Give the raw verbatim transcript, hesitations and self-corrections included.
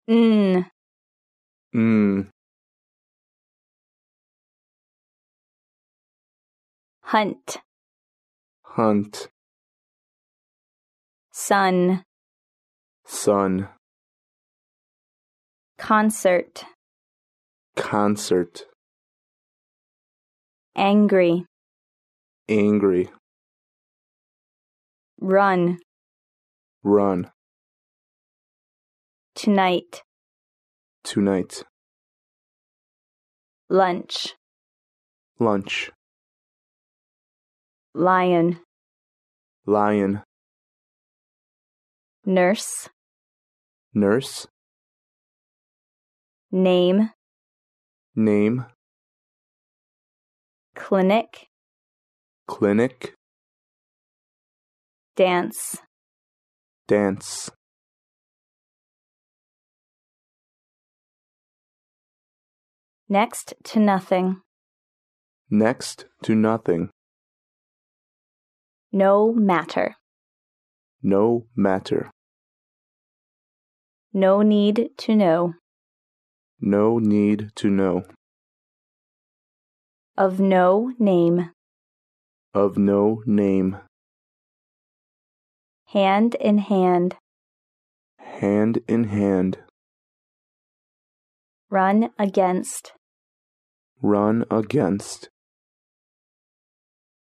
N. N. Hunt. Hunt. Sun. Sun. Concert. Concert. Angry. Angry. Run. Run. Tonight. Tonight. Lunch. Lunch. Lion. Lion. Nurse. Nurse. Name. Name. Clinic. Clinic. Dance. Dance. Next to nothing. Next to nothing. No matter. No matter. No need to know. No need to know. Of no name. Of no name. Hand in hand. Hand in hand. Run against. Run against.